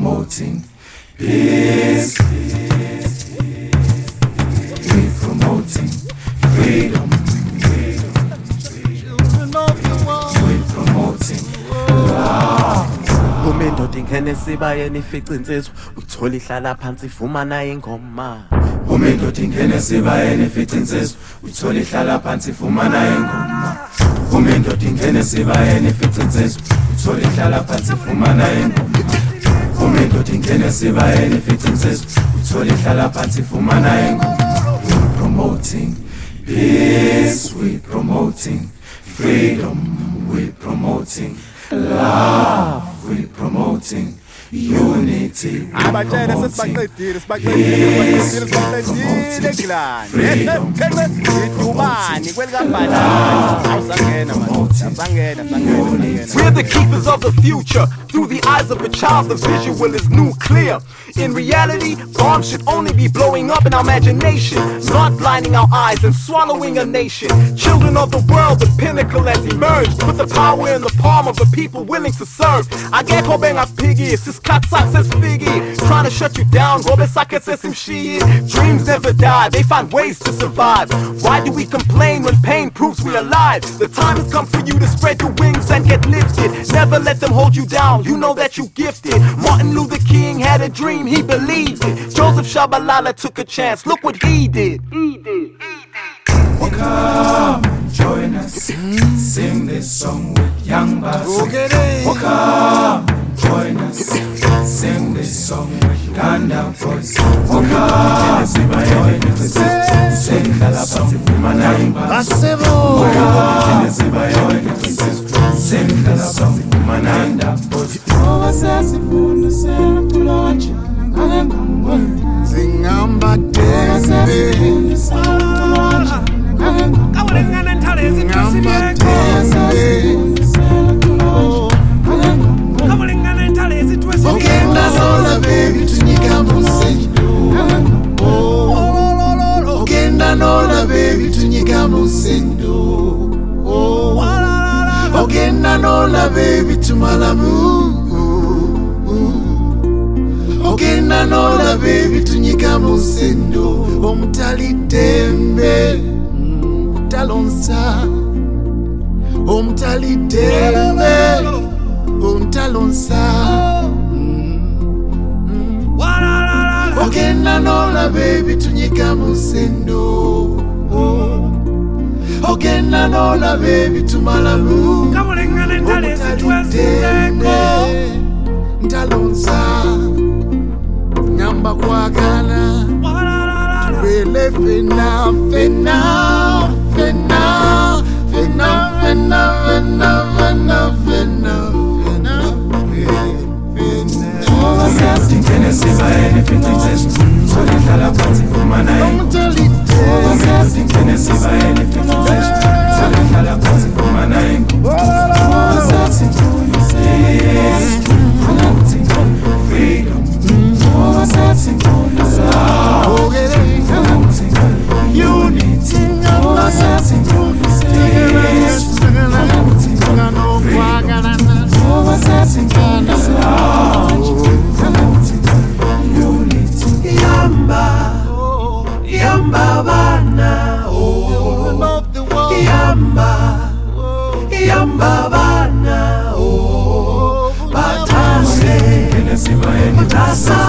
promoting peace. We promoting freedom. We promoting love. Umendoda ingene sibayeni ifica insizwa uthola ihlala phansi ifumana ingoma. Umendoda ingene sibayeni ifica insizwa uthola ihlala phansi ifumana ingoma. Umendoda ingene sibayeni ifica insizwa uthola ihlala phansi ifumana ingoma. Umendoda ingene sibayeni ifica insizwa uthola ihlala phansi ifumana ingoma. We promoting peace, we promoting freedom, we promoting love, we promoting unity. We're the keepers of the future. Through the eyes of a child, the visual is nuclear. In reality, bombs should only be blowing up in our imagination, not blinding our eyes and swallowing a nation. Children of the world, the pinnacle has emerged. Put the power in the palm of the people willing to serve. I get Kobenga piggy, sis cat success figgy. Trying to shut you down, Gobe Saka says some shit. Dreams never die, they find ways to survive. Why do we complain when pain proves we're alive? The time has come for you to spread your wings and get lifted. Never let them hold you down, you know that you gifted. Martin Luther King had a dream, he believed it. Joseph Shabalala took a chance, look what he did. Come, join us, sing this song with young Bassy. Come, join us, sing this song with Ganda Boys. Come, join us, sing that song with Manayimba. Come, join us, sing that song with Manayimba Boys. Singamba tembe Ogenda nola baby tunyika musendo. Ogenda nola baby tunyika musendo. Ogenda nola baby tumalamu. Ogenda nola baby tunyika musendo. Omutali tembe talonsa. Omutali tembe talonsa. Ogenda nola baby tunyika musendo. Ogenda nola baby tumalamu. Omutali tembe talonsa. Ngamba kwagala Tubele fena, fena, fena, fena, fena, fena, fena, fena, fena, Tingene sibayeni ifica insizwa uthola ihlala phansi ifumana ingoma. Tingene sibayeni ifica insizwa uthola ihlala phansi ifumana ingoma. Freedom. Yamba bana, oh, Yamba bana, oh, Batase, Batasa.